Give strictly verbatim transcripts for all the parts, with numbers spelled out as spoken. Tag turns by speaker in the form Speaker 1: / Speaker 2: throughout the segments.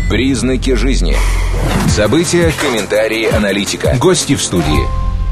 Speaker 1: Признаки жизни. События, комментарии, аналитика. Гости в студии.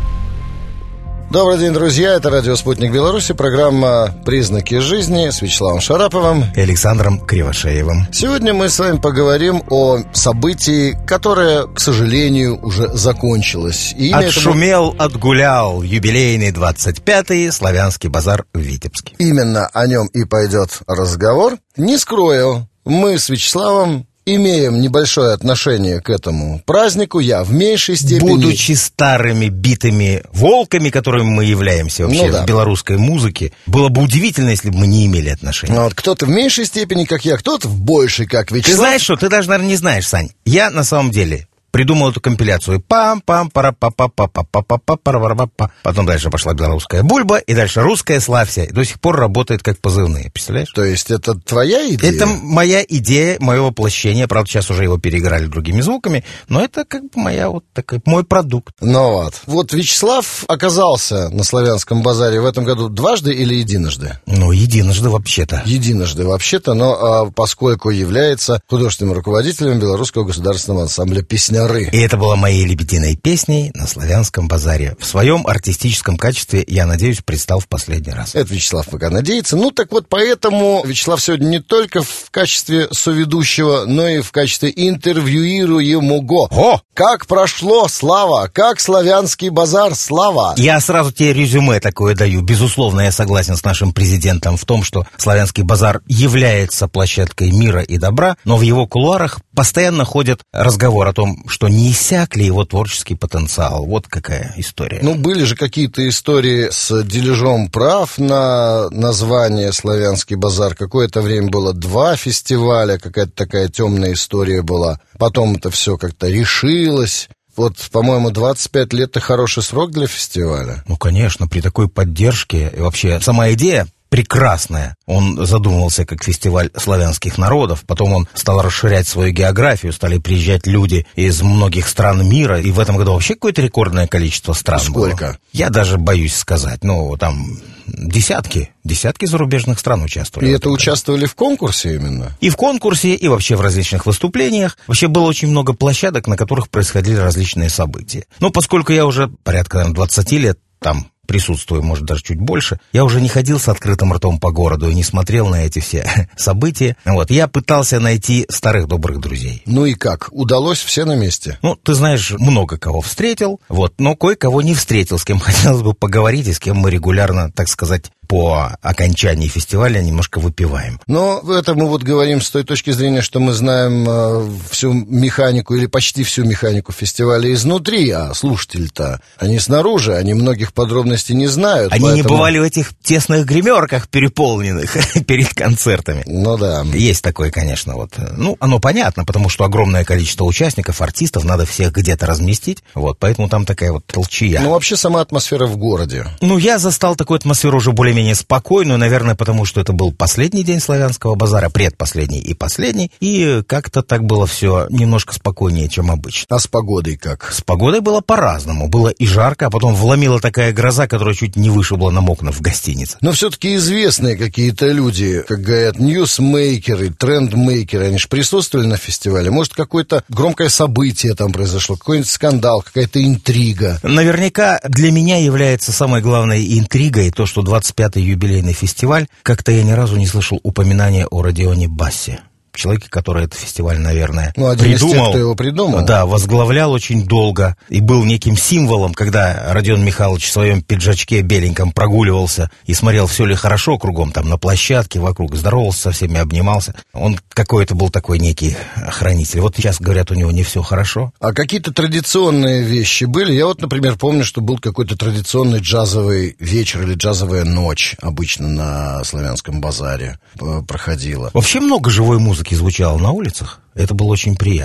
Speaker 2: Добрый день, друзья. Это радио «Спутник Беларуси», программа «Признаки жизни» с Вячеславом Шараповым
Speaker 3: и Александром Кривошеевым.
Speaker 2: Сегодня мы с вами поговорим о событии, которое, к сожалению, уже закончилось. И
Speaker 3: Отшумел, этому... отгулял юбилейный двадцать пятый славянский базар в Витебске.
Speaker 2: Именно о нем и пойдет разговор. Не скрою, мы с Вячеславом имеем небольшое отношение к этому празднику, я в меньшей степени.
Speaker 3: Будучи старыми битыми волками, которыми мы являемся вообще ну, да. в белорусской музыке, было бы удивительно, если бы мы не имели отношения.
Speaker 2: Вот кто-то в меньшей степени, как я, кто-то в большей, как Вячеслав.
Speaker 3: Ты знаешь что, ты даже, наверное, не знаешь, Сань. Я на самом деле придумал эту компиляцию. пам пам пара па па па па па па па пара па па. Потом дальше пошла белорусская бульба, и дальше русская славься. И до сих пор работает как позывные, представляешь?
Speaker 2: То есть это твоя идея?
Speaker 3: Это моя идея, мое воплощение. Правда, сейчас уже его переиграли другими звуками, но это как бы моя вот такой, мой продукт.
Speaker 2: Ну вот. Вот Вячеслав оказался на славянском базаре в этом году дважды или единожды?
Speaker 3: Ну, единожды вообще-то.
Speaker 2: Единожды вообще-то, но а, поскольку является художественным руководителем Белорусского государственного ансамбля «Песня».
Speaker 3: И это была моей лебединой песней на славянском базаре. В своем артистическом качестве, я надеюсь, предстал в последний раз.
Speaker 2: Это Вячеслав пока надеется. Ну, так вот, поэтому Вячеслав сегодня не только в качестве соведущего, но и в качестве интервьюируемого.
Speaker 3: О!
Speaker 2: Как прошло, Слава? Как славянский базар, Слава?
Speaker 3: Я сразу тебе резюме такое даю. Безусловно, я согласен с нашим президентом в том, что славянский базар является площадкой мира и добра, но в его кулуарах постоянно ходит разговор о том, что не иссяк ли его творческий потенциал. Вот какая история.
Speaker 2: Ну, были же какие-то истории с дележом прав на название «Славянский базар». Какое-то время было два фестиваля, какая-то такая темная история была. Потом это все как-то решилось. Вот, по-моему, двадцать пять лет – это хороший срок для фестиваля.
Speaker 3: Ну, конечно, при такой поддержке. И вообще, сама идея прекрасная. Он задумывался как фестиваль славянских народов, потом он стал расширять свою географию, стали приезжать люди из многих стран мира, и в этом году вообще какое-то рекордное количество стран
Speaker 2: Сколько?
Speaker 3: было. Я даже боюсь сказать, ну, там десятки, десятки зарубежных стран участвовали.
Speaker 2: И это году. Участвовали в конкурсе именно?
Speaker 3: И в конкурсе, и вообще в различных выступлениях. Вообще было очень много площадок, на которых происходили различные события. Но поскольку я уже порядка, наверное, двадцать лет там присутствую, может, даже чуть больше, я уже не ходил с открытым ртом по городу и не смотрел на эти все события. Вот, я пытался найти старых добрых друзей.
Speaker 2: Ну и как? Удалось? Все на месте?
Speaker 3: Ну, ты знаешь, много кого встретил, вот, но кое-кого не встретил, с кем хотелось бы поговорить и с кем мы регулярно, так сказать, по окончании фестиваля немножко выпиваем.
Speaker 2: Но это мы вот говорим с той точки зрения, что мы знаем э, всю механику или почти всю механику фестиваля изнутри, а слушатели-то, они снаружи, они многих подробностей не знают.
Speaker 3: Они
Speaker 2: поэтому...
Speaker 3: не бывали в этих тесных гримерках переполненных перед концертами.
Speaker 2: Ну да.
Speaker 3: Есть такое, конечно, вот. Ну, оно понятно, потому что огромное количество участников, артистов, надо всех где-то разместить, вот, поэтому там такая вот толчья.
Speaker 2: Ну, вообще сама атмосфера в городе.
Speaker 3: Ну, я застал такую атмосферу уже более менее спокойную, наверное, потому что это был последний день славянского базара, предпоследний и последний, и как-то так было все немножко спокойнее, чем обычно.
Speaker 2: А с погодой как?
Speaker 3: С погодой было по-разному. Было и жарко, а потом вломила такая гроза, которая чуть не вышибла нам окна в гостинице.
Speaker 2: Но все-таки известные какие-то люди, как говорят, ньюсмейкеры, трендмейкеры, они же присутствовали на фестивале. Может, какое-то громкое событие там произошло, какой-нибудь скандал, какая-то интрига.
Speaker 3: Наверняка для меня является самой главной интригой то, что двадцать пятый юбилейный фестиваль, как-то я ни разу не слышал упоминания о Родионе Бассе. Человеке, который этот фестиваль, наверное,
Speaker 2: ну, один
Speaker 3: придумал.
Speaker 2: Из тех, кто его придумал.
Speaker 3: Да, возглавлял очень долго и был неким символом, когда Родион Михайлович в своем пиджачке беленьком прогуливался и смотрел, все ли хорошо кругом, там, на площадке, вокруг, здоровался со всеми, обнимался. Он какой-то был такой некий хранитель. Вот сейчас, говорят, у него не все хорошо.
Speaker 2: А какие-то традиционные вещи были? Я вот, например, помню, что был какой-то традиционный джазовый вечер или джазовая ночь обычно на славянском базаре проходила.
Speaker 3: Вообще много живой музыки звучало на улицах. Это было очень приятно.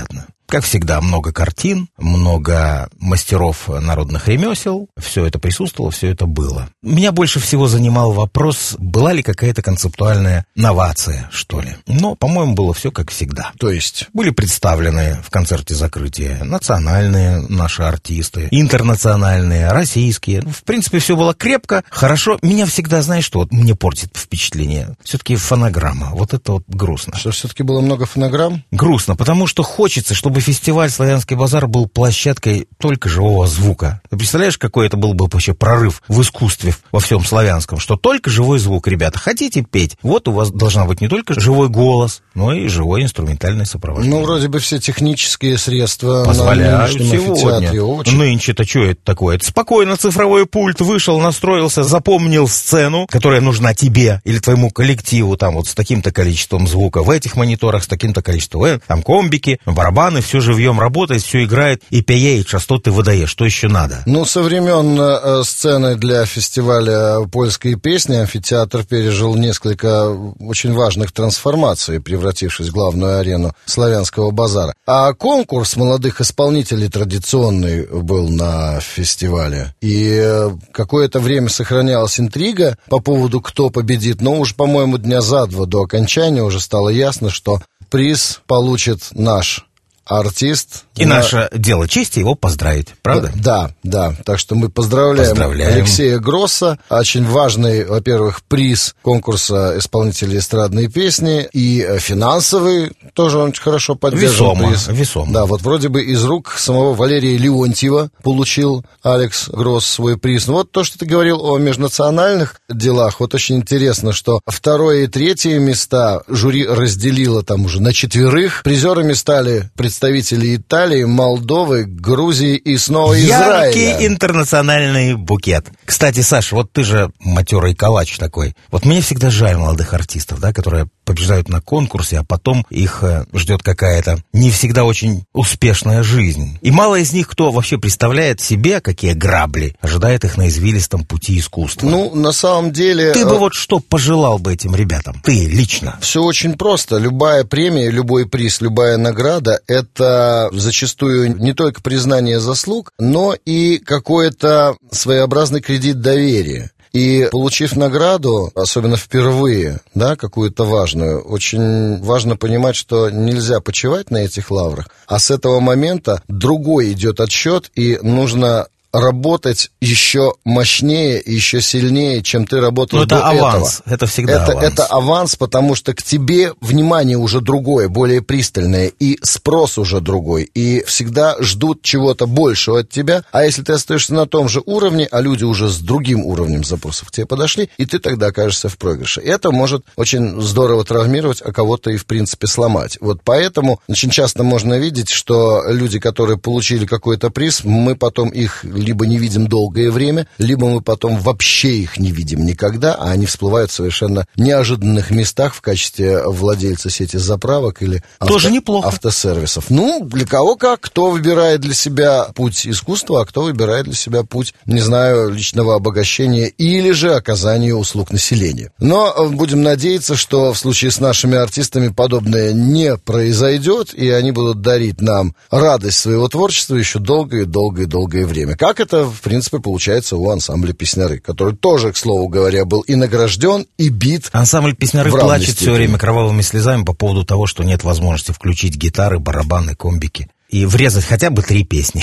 Speaker 3: Как всегда, много картин, много мастеров народных ремесел. Все это присутствовало, все это было. Меня больше всего занимал вопрос, была ли какая-то концептуальная новация, что ли. Но, по-моему, было все как всегда.
Speaker 2: То есть?
Speaker 3: Были представлены в концерте закрытия национальные наши артисты, интернациональные, российские. В принципе, все было крепко, хорошо. Меня всегда, знаешь, что вот мне портит впечатление? Все-таки фонограмма. Вот это вот грустно.
Speaker 2: Что, все-таки было много фонограмм?
Speaker 3: Грустно, потому что хочется, чтобы фестиваль «Славянский базар» был площадкой только живого звука. Ты представляешь, какой это был бы вообще прорыв в искусстве во всем славянском, что только живой звук, ребята. Хотите петь? Вот у вас должна быть не только живой голос, но и живое инструментальное сопровождение.
Speaker 2: Ну, вроде бы все технические средства
Speaker 3: позволяют
Speaker 2: на
Speaker 3: сегодня.
Speaker 2: Очень...
Speaker 3: Нынче-то что это такое? Это спокойно цифровой пульт вышел, настроился, запомнил сцену, которая нужна тебе или твоему коллективу, там вот с таким-то количеством звука в этих мониторах, с таким-то количеством, там комбики, барабаны, все живьем работает, все играет, и пяеет, частоты выдает. Что еще надо?
Speaker 2: Ну, со времен э, сцены для фестиваля польской песни амфитеатр пережил несколько очень важных трансформаций, превратившись в главную арену славянского базара. А конкурс молодых исполнителей традиционный был на фестивале. И э, какое-то время сохранялась интрига по поводу, кто победит. Но уж, по-моему, дня за два до окончания уже стало ясно, что приз получит наш артист.
Speaker 3: И на... наше дело чести его поздравить, правда?
Speaker 2: Да, да. Так что мы поздравляем, поздравляем Алексея Гросса. Очень важный, во-первых, приз конкурса исполнителей эстрадной песни. И финансовый тоже он очень хорошо поддержал.
Speaker 3: Весомо,
Speaker 2: приз.
Speaker 3: Весомо.
Speaker 2: Да, вот вроде бы из рук самого Валерия Леонтьева получил Алекс Гросс свой приз. Ну вот то, что ты говорил о межнациональных делах, вот очень интересно, что второе и третье места жюри разделило там уже на четверых. Призерами стали представители представители Италии, Молдовы, Грузии и снова Израиля.
Speaker 3: Яркий интернациональный букет. Кстати, Саша, вот ты же матерый калач такой. Вот мне всегда жаль молодых артистов, да, которые побеждают на конкурсе, а потом их ждет какая-то не всегда очень успешная жизнь. И мало из них, кто вообще представляет себе, какие грабли ожидает их на извилистом пути искусства.
Speaker 2: Ну, на самом деле...
Speaker 3: Ты бы вот что пожелал бы этим ребятам? Ты лично.
Speaker 2: Все очень просто. Любая премия, любой приз, любая награда — это зачастую не только признание заслуг, но и какой-то своеобразный кредит доверия. И получив награду, особенно впервые, да, какую-то важную, очень важно понимать, что нельзя почивать на этих лаврах, а с этого момента другой идет отсчет, и нужно работать еще мощнее, еще сильнее, чем ты работал
Speaker 3: Но
Speaker 2: до
Speaker 3: это аванс.
Speaker 2: этого.
Speaker 3: Это всегда
Speaker 2: это,
Speaker 3: аванс.
Speaker 2: Это аванс, потому что к тебе внимание уже другое, более пристальное, и спрос уже другой, и всегда ждут чего-то большего от тебя. А если ты остаешься на том же уровне, а люди уже с другим уровнем запросов к тебе подошли, и ты тогда окажешься в проигрыше. Это может очень здорово травмировать, а кого-то и в принципе сломать. Вот поэтому очень часто можно видеть, что люди, которые получили какой-то приз, мы потом их либо не видим долгое время, либо мы потом вообще их не видим никогда, а они всплывают в совершенно неожиданных местах в качестве владельца сети заправок или
Speaker 3: Тоже
Speaker 2: авто,
Speaker 3: неплохо.
Speaker 2: автосервисов. Ну, для кого как, кто выбирает для себя путь искусства, а кто выбирает для себя путь, не знаю, личного обогащения или же оказания услуг населению. Но будем надеяться, что в случае с нашими артистами подобное не произойдет, и они будут дарить нам радость своего творчества еще долгое-долгое-долгое время. Как это, в принципе, получается у ансамбля «Песняры», который тоже, к слову говоря, был и награжден, и бит.
Speaker 3: Ансамбль «Песняры» плачет все время кровавыми слезами по поводу того, что нет возможности включить гитары, барабаны, комбики и врезать хотя бы три песни.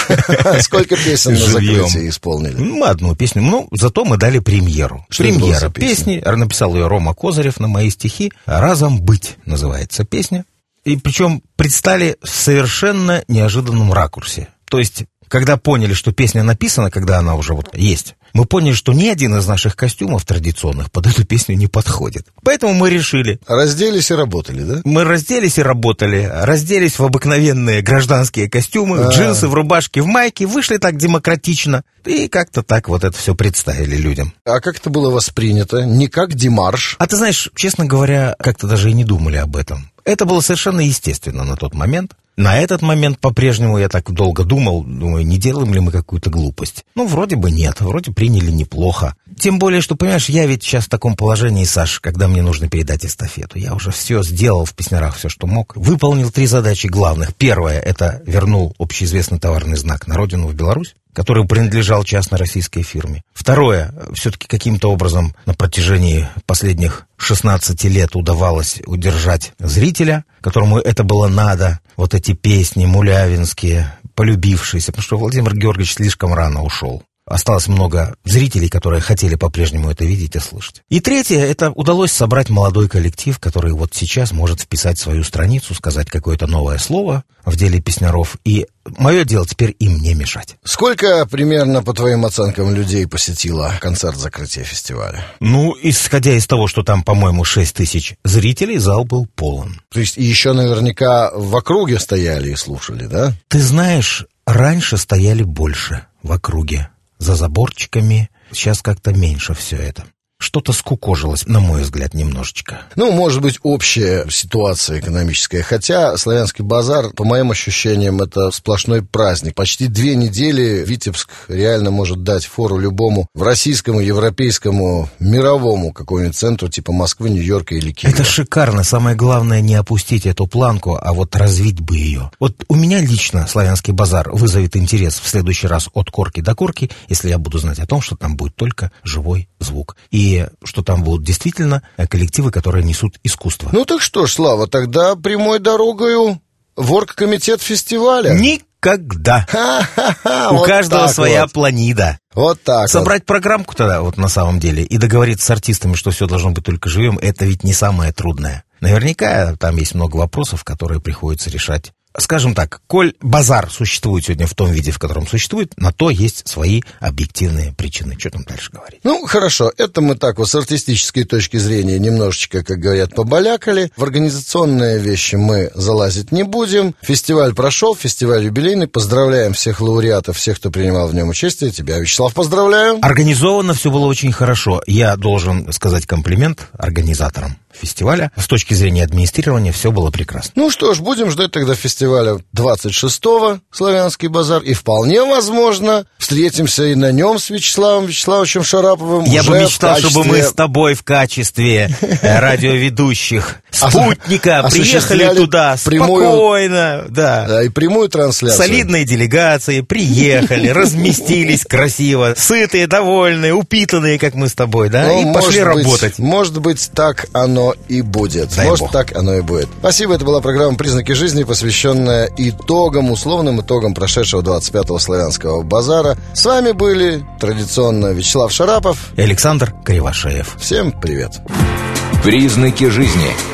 Speaker 2: Сколько песен на закрытии исполнили?
Speaker 3: Ну, одну песню. Ну, зато мы дали премьеру. Премьера песни. Написал ее Рома Козырев на мои стихи. «Разом быть» называется песня. И причем предстали в совершенно неожиданном ракурсе. То есть... Когда поняли, что песня написана, когда она уже вот есть, мы поняли, что ни один из наших костюмов традиционных под эту песню не подходит. Поэтому мы решили.
Speaker 2: Разделись и работали, да?
Speaker 3: Мы разделись и работали. Разделись в обыкновенные гражданские костюмы, в джинсы, в рубашки, в майки. Вышли так демократично. И как-то так вот это все представили людям.
Speaker 2: А как это было воспринято? Не как демарш?
Speaker 3: А ты знаешь, честно говоря, как-то даже и не думали об этом. Это было совершенно естественно на тот момент. На этот момент по-прежнему я так долго думал, думаю, не делаем ли мы какую-то глупость. Ну, вроде бы нет, вроде приняли неплохо. Тем более, что, понимаешь, я ведь сейчас в таком положении, Саш, когда мне нужно передать эстафету. Я уже все сделал в Песнярах, все, что мог. Выполнил три задачи главных. Первое — это вернул общеизвестный товарный знак на родину, в Беларусь, который принадлежал частной российской фирме. Второе, все-таки каким-то образом на протяжении последних шестнадцати лет удавалось удержать зрителя, которому это было надо. Вот эти песни мулявинские, полюбившиеся, потому что Владимир Георгиевич слишком рано ушел. Осталось много зрителей, которые хотели по-прежнему это видеть и слышать. И третье, это удалось собрать молодой коллектив, который вот сейчас может вписать свою страницу, сказать какое-то новое слово в деле Песняров. И мое дело теперь им не мешать.
Speaker 2: Сколько примерно, по твоим оценкам, людей посетило концерт закрытия фестиваля?
Speaker 3: Ну, исходя из того, что там, по-моему, шесть тысяч зрителей, зал был полон.
Speaker 2: То есть и еще наверняка в округе стояли и слушали, да?
Speaker 3: Ты знаешь, раньше стояли больше в округе. За заборчиками. Сейчас как-то меньше все это. Что-то скукожилось, на мой взгляд, немножечко.
Speaker 2: Ну, может быть, общая ситуация экономическая. Хотя Славянский базар, по моим ощущениям, это сплошной праздник. Почти две недели Витебск реально может дать фору любому в российскому, европейскому, мировому какому-нибудь центру, типа Москвы, Нью-Йорка или Киева.
Speaker 3: Это шикарно. Самое главное, не опустить эту планку, а вот развить бы ее. Вот у меня лично Славянский базар вызовет интерес в следующий раз от корки до корки, если я буду знать о том, что там будет только живой звук. И что там будут действительно коллективы, которые несут искусство.
Speaker 2: Ну так что ж, Слава, тогда прямой дорогою в оргкомитет фестиваля.
Speaker 3: Никогда.
Speaker 2: Ха-ха-ха,
Speaker 3: У
Speaker 2: вот
Speaker 3: каждого своя
Speaker 2: вот.
Speaker 3: планида.
Speaker 2: Вот так
Speaker 3: Собрать
Speaker 2: вот.
Speaker 3: программку тогда вот на самом деле и договориться с артистами, что все должно быть только живым, это ведь не самое трудное. Наверняка там есть много вопросов, которые приходится решать. Скажем так, коль базар существует сегодня в том виде, в котором существует, на то есть свои объективные причины. Что там дальше говорить?
Speaker 2: Ну, хорошо, это мы так вот с артистической точки зрения немножечко, как говорят, побалякали. В организационные вещи мы залазить не будем. Фестиваль прошел, фестиваль юбилейный. Поздравляем всех лауреатов, всех, кто принимал в нем участие. Тебя, Вячеслав, поздравляю.
Speaker 3: Организовано все было очень хорошо. Я должен сказать комплимент организаторам фестиваля. С точки зрения администрирования все было прекрасно.
Speaker 2: Ну что ж, будем ждать тогда фестиваля двадцать шестого Славянский базар. И вполне возможно встретимся и на нем с Вячеславом Вячеславовичем Шараповым.
Speaker 3: Я
Speaker 2: уже
Speaker 3: бы мечтал,
Speaker 2: качестве...
Speaker 3: чтобы мы с тобой в качестве радиоведущих спутника приехали туда спокойно, да.
Speaker 2: Да, и прямую трансляцию.
Speaker 3: Солидные делегации приехали, разместились красиво, сытые, довольные, упитанные, как мы с тобой, да,
Speaker 2: ну,
Speaker 3: и пошли
Speaker 2: может быть,
Speaker 3: работать.
Speaker 2: Может быть, так оно и будет.
Speaker 3: Дай
Speaker 2: Может,
Speaker 3: Бог.
Speaker 2: так оно и будет. Спасибо, это была программа «Признаки жизни», посвященная итогам, условным итогам прошедшего двадцать пятого Славянского базара. С вами были традиционно Вячеслав Шарапов
Speaker 3: и Александр Кривошеев.
Speaker 2: Всем привет.
Speaker 1: Признаки жизни.